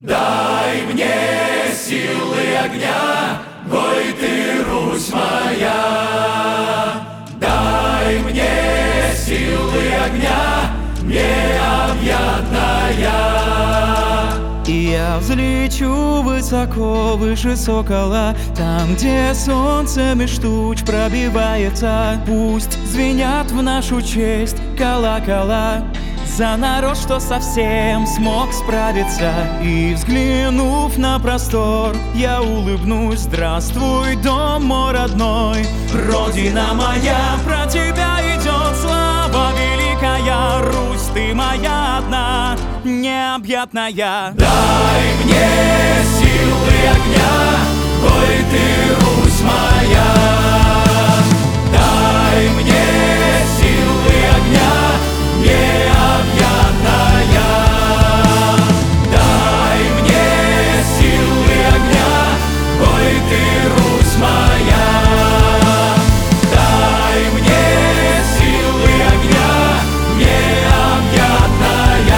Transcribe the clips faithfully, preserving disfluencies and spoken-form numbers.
Дай мне силы огня, ой ты, Русь моя. Дай мне силы огня, необъятная. И я взлечу высоко, выше сокола, там, где солнце меж туч пробивается. Пусть звенят в нашу честь колокола за народ, что совсем смог справиться. И взглянув на простор, я улыбнусь. Здравствуй, дом мой родной, Родина моя, про тебя идет слава великая. Русь, ты моя одна, необъятная. Дай мне силы огня, ой ты, Русь моя. Дай мне силы огня, необъятная. Дай мне силы огня, ой ты, Русь моя. Дай мне силы огня, необъятная.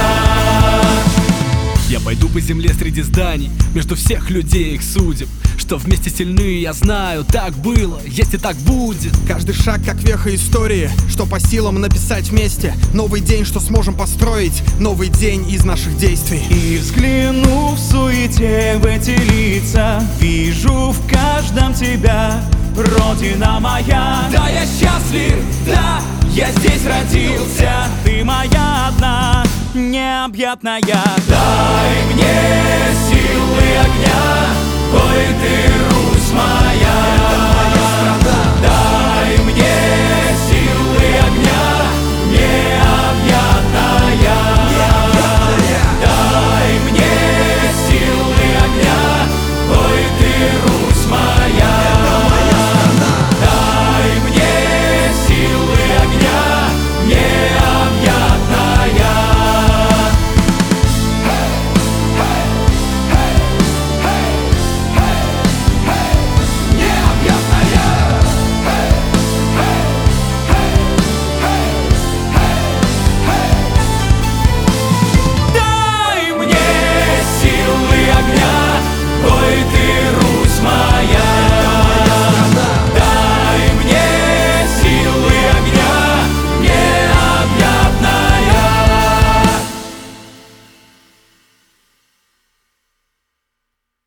Я пойду по земле среди зданий, между всех людей их судеб, что вместе сильны, я знаю, так было, есть и так будет. Каждый шаг как веха истории, что по силам написать вместе. Новый день, что сможем построить, новый день из наших действий. И взглянув в суете в эти лица, вижу в каждом тебя, Родина моя. Да, я счастлив, да, я здесь родился. Ты моя одна, необъятная. Дай мне